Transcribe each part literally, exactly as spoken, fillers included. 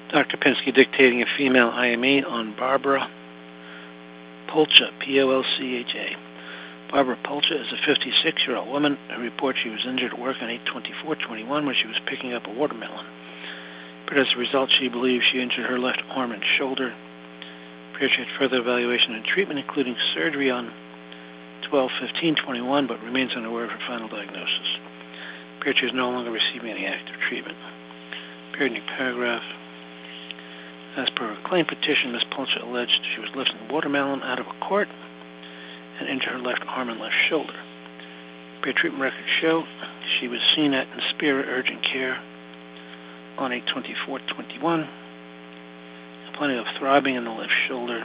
Doctor Pinsky dictating a female I M E on Barbara Polcha, P O L C H A. Barbara Polcha is a fifty-six-year-old woman who reports she was injured at work on eight twenty-four twenty-one when she was picking up a watermelon. But as a result, she believes she injured her left arm and shoulder. Appears she had further evaluation and treatment, including surgery on twelve fifteen twenty-one, but remains unaware of her final diagnosis. Appears she is no longer receiving any active treatment. Appeared in the paragraph. As per her claim petition, Miz Polcha alleged she was lifting a watermelon out of a cart and injured her left arm and left shoulder. Appeared treatment records show she was seen at Inspira Urgent Care on eight twenty-four twenty-one, complaining of throbbing in the left shoulder.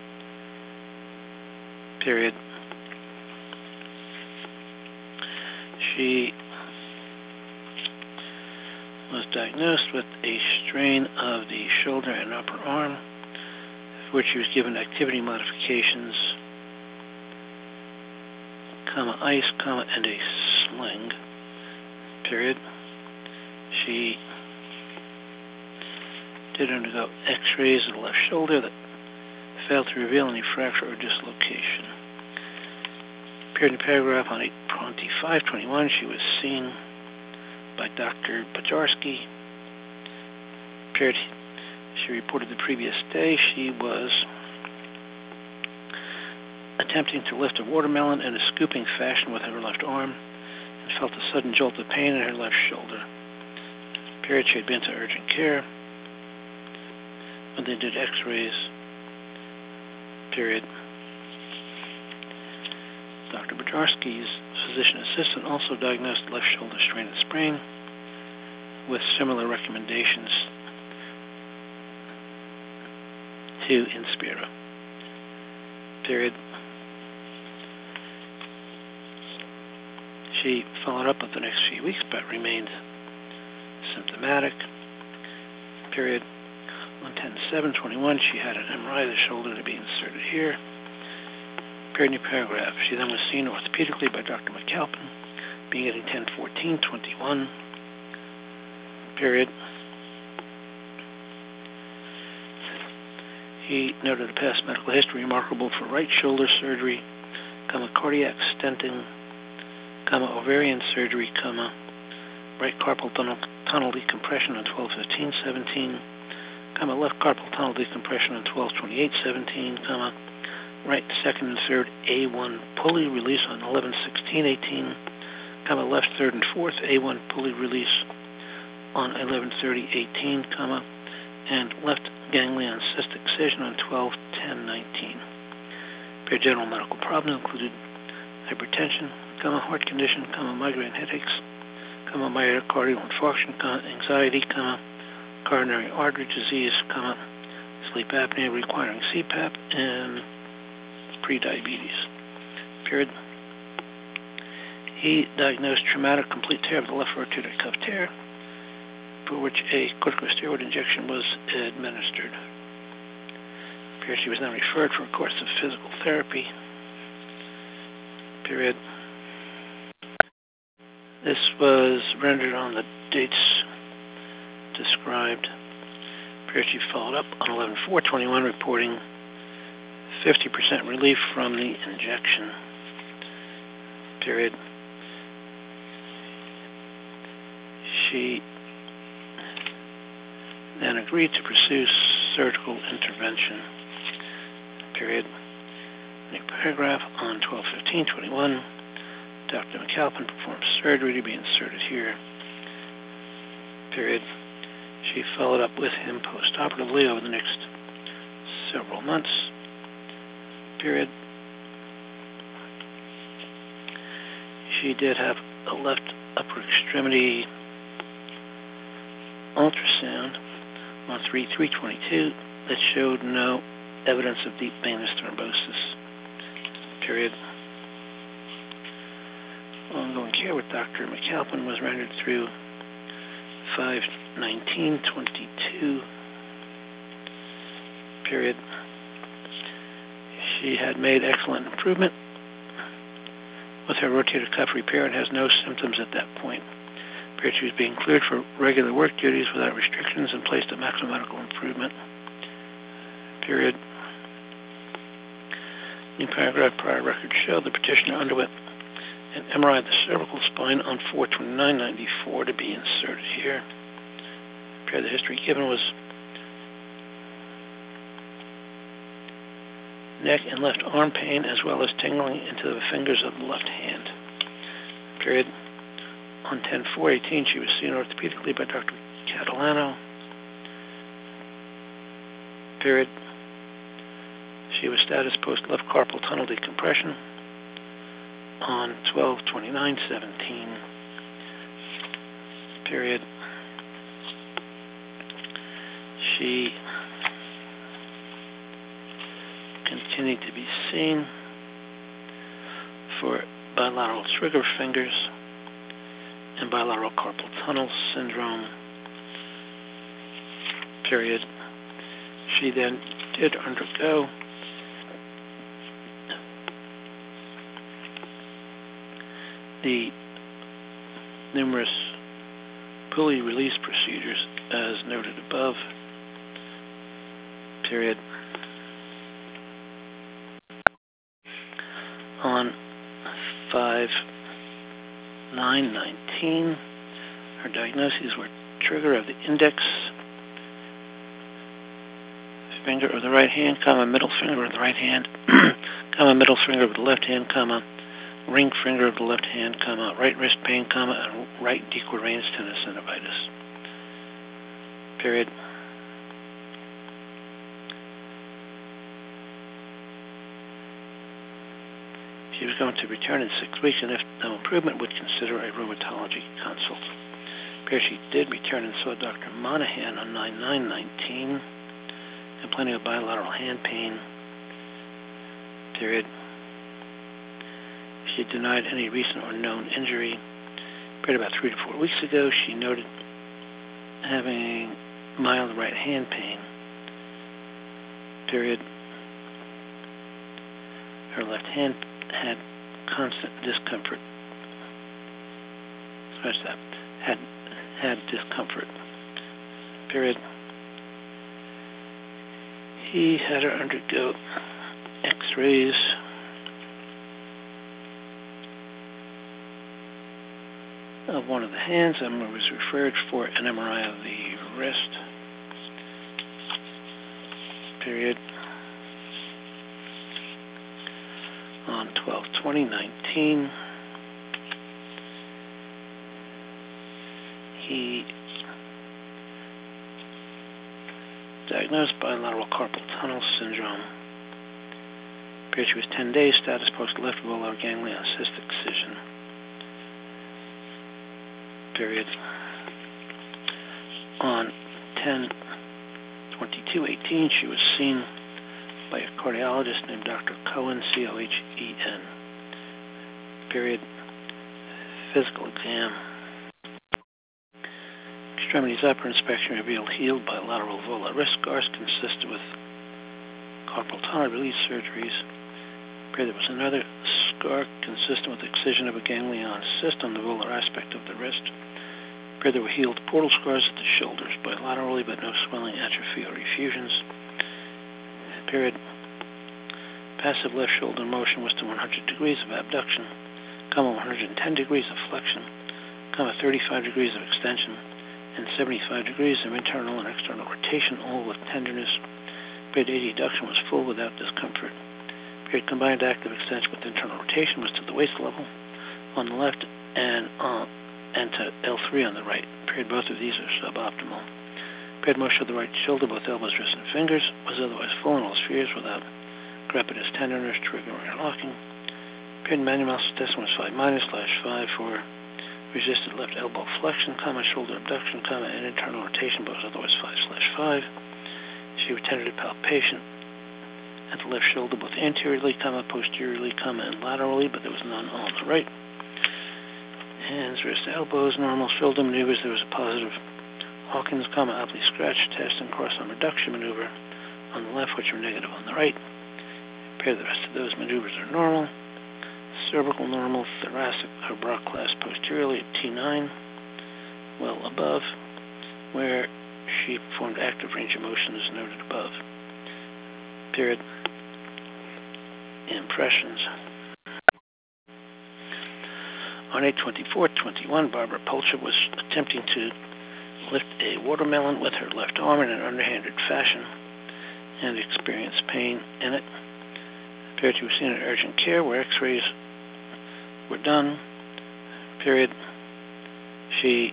Period. She was diagnosed with a strain of the shoulder and upper arm, for which she was given activity modifications, comma, ice, comma, and a sling, period. She did undergo x-rays of the left shoulder that failed to reveal any fracture or dislocation. Appeared in the paragraph on eight twenty-five twenty-one, she was seen by Doctor Bajarski. Appeared, she reported the previous day she was attempting to lift a watermelon in a scooping fashion with her left arm and felt a sudden jolt of pain in her left shoulder. Appeared she had been to urgent care when they did x-rays. Period. Doctor Bajarski's physician assistant also diagnosed left shoulder strain and sprain with similar recommendations to Inspira. Period. She followed up with the next few weeks but remained symptomatic. Period. On ten seven twenty-one, she had an M R I of the shoulder to be inserted here. Appeared in the paragraph. She then was seen orthopedically by Doctor McAlpin, beginning ten fourteen twenty-one. Period. He noted a past medical history remarkable for right shoulder surgery, comma, cardiac stenting, comma, ovarian surgery, comma, right carpal tunnel, tunnel decompression on twelve fifteen seventeen, comma, left carpal tunnel decompression on twelve twenty-eight seventeen, comma, right second and third A one pulley release on eleven sixteen eighteen, comma, left third and fourth A one pulley release on eleven thirty eighteen, comma, and left ganglion cyst excision on twelve ten nineteen. Their general medical problems included hypertension, comma, heart condition, comma, migraine headaches, comma, myocardial infarction, comma, anxiety, comma, coronary artery disease, comma, sleep apnea requiring C PAP, and prediabetes. Period. He diagnosed traumatic complete tear of the left rotator cuff tear, for which a corticosteroid injection was administered. Period. She was then referred for a course of physical therapy. Period. This was rendered on the dates described. Period. She followed up on eleven four twenty-one, reporting fifty percent relief from the injection. Period. She then agreed to pursue surgical intervention. Period. In a paragraph on twelve fifteen twenty-one, Doctor McAlpin performed surgery to be inserted here. Period. She followed up with him postoperatively over the next several months. Period. She did have a left upper extremity ultrasound on three three twenty-two that showed no evidence of deep venous thrombosis. Period. Ongoing care with Doctor McAlpin was rendered through five nineteen twenty-two. Period. She had made excellent improvement with her rotator cuff repair and has no symptoms at that point. Period. She was being cleared for regular work duties without restrictions and placed at maximum medical improvement. Period. New paragraph. Prior records show the petitioner underwent an M R I of the cervical spine on four twenty-nine ninety-four to be inserted here. Period. The history given was neck and left arm pain, as well as tingling into the fingers of the left hand. Period. On ten four eighteen, she was seen orthopedically by Doctor Catalano. Period. She was status post left carpal tunnel decompression on twelve twenty-nine seventeen. Period. She continued to be seen for bilateral trigger fingers and bilateral carpal tunnel syndrome. Period. She then did undergo the numerous pulley release procedures as noted above. Period. On five nine nineteen, her diagnoses were trigger of the index finger of the right hand, comma, middle finger of the right hand, comma, middle finger of the left hand, comma, ring finger of the left hand, comma, right wrist pain, comma, and right dequirains tenosynovitis. Period. She was going to return in six weeks, and if no improvement, would consider a rheumatology consult. Period. She did return and saw Doctor Monahan on nine nine nineteen, complaining of bilateral hand pain. Period. She denied any recent or known injury. Period. About three to four weeks ago, she noted having mild right hand pain. Period. Her left hand had constant discomfort. Scratch that. Had had discomfort. Period. He had her undergo X-rays of one of the hands and was referred for an M R I of the wrist. Period. On twelve twenty nineteen, he diagnosed bilateral carpal tunnel syndrome. Period. She was ten days, status post left volar ganglion cyst excision. Period. On ten twenty-two eighteen, she was seen by a cardiologist named Doctor Cohen, C O H E N. Period. Physical exam. Extremities upper inspection revealed healed bilateral volar wrist scars consistent with carpal tunnel release surgeries. Period. There was another scar consistent with excision of a ganglion cyst on the volar aspect of the wrist. Period. There were healed portal scars at the shoulders bilaterally, but no swelling, atrophy, or effusions. Period. Passive left shoulder motion was to one hundred degrees of abduction, comma, one hundred ten degrees of flexion, comma, thirty-five degrees of extension, and seventy-five degrees of internal and external rotation, all with tenderness. Period. Adduction was full without discomfort. Period. Combined active extension with internal rotation was to the waist level on the left and uh, and to L three on the right. Period. Both of these are suboptimal. Period. Motion of the right shoulder, both elbows, wrists, and fingers, was otherwise full in all spheres without crepitus tenderness, triggering, or locking. Period. Manual muscle testing was five minus slash five for resisted left elbow flexion, comma, shoulder abduction, comma, and internal rotation, but was otherwise five slash five. She retended palpation at the left shoulder, both anteriorly, comma, posteriorly, comma, and laterally, but there was none on the right. Hands, wrists, elbows, normal shoulder maneuvers. There was a positive Hawkins, comma, Opley scratch test and cross-arm reduction maneuver on the left, which were negative on the right. Period. The rest of those maneuvers are normal. Cervical normal, thoracic or bra clasp posteriorly at T nine. well above, where she performed active range of motion as noted above. Period. Impressions. On eight twenty-four twenty-one, Barbara Pulcher was attempting to lift a watermelon with her left arm in an underhanded fashion and experienced pain in it. Appeared to have seen an urgent care where x-rays were done. Period. She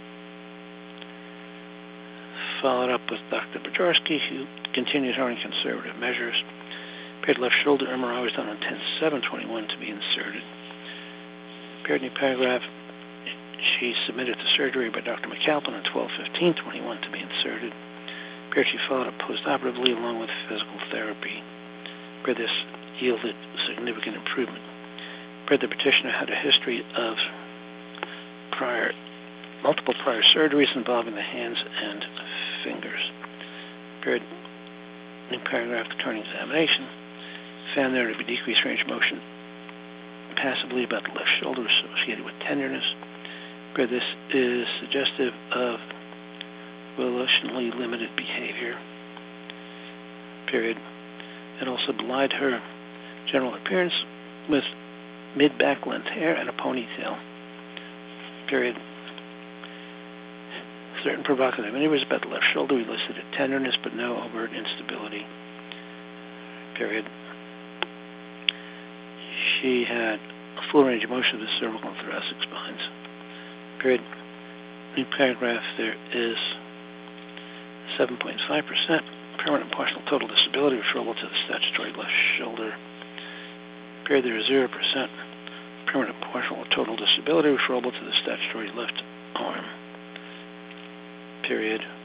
followed up with Doctor Bajarski, who continued her on conservative measures. Appeared left shoulder M R I was done on ten seven twenty-one to be inserted. Appeared new paragraph. She submitted to surgery by Doctor McAlpin on twelve fifteen twenty-one to be inserted. Appeared she followed up postoperatively along with physical therapy. Appeared this yielded significant improvement. Appeared the petitioner had a history of prior, multiple prior surgeries involving the hands and fingers. Appeared new paragraph, the turning examination found there to be decreased range of motion passively about the left shoulder associated with tenderness. Appeared this is suggestive of volitionally limited behavior. Period. It also belied her general appearance with mid-back length hair and a ponytail. Period. Certain provocative maneuvers about the left shoulder elicited tenderness but no overt instability. Period. She had a full range of motion of the cervical and thoracic spines. Period. New paragraph, there is seven point five percent permanent partial total disability referable to the statutory left shoulder. Period. There is zero percent permanent partial or total disability referable to the statutory left arm. Period.